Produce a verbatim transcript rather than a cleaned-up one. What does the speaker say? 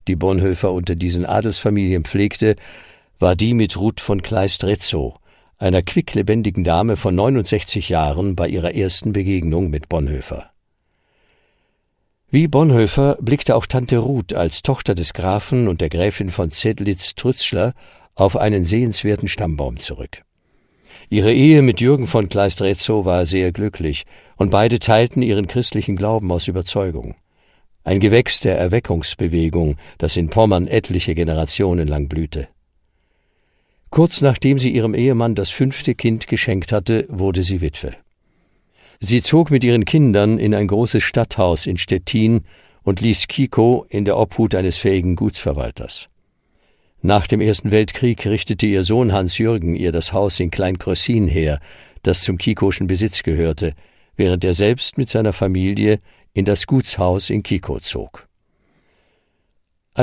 die Bonhoeffer unter diesen Adelsfamilien pflegte, war die mit Ruth von Kleist-Retzow, einer quicklebendigen Dame von neunundsechzig Jahren, bei ihrer ersten Begegnung mit Bonhoeffer. Wie Bonhoeffer blickte auch Tante Ruth als Tochter des Grafen und der Gräfin von Zedlitz-Trützschler auf einen sehenswerten Stammbaum zurück. Ihre Ehe mit Jürgen von Kleist-Retzow war sehr glücklich, und beide teilten ihren christlichen Glauben aus Überzeugung. Ein Gewächs der Erweckungsbewegung, das in Pommern etliche Generationen lang blühte. Kurz nachdem sie ihrem Ehemann das fünfte Kind geschenkt hatte, wurde sie Witwe. Sie zog mit ihren Kindern in ein großes Stadthaus in Stettin und ließ Kiekow in der Obhut eines fähigen Gutsverwalters. Nach dem Ersten Weltkrieg richtete ihr Sohn Hans-Jürgen ihr das Haus in Klein-Krössin her, das zum Kiekowschen Besitz gehörte, während er selbst mit seiner Familie in das Gutshaus in Kiekow zog.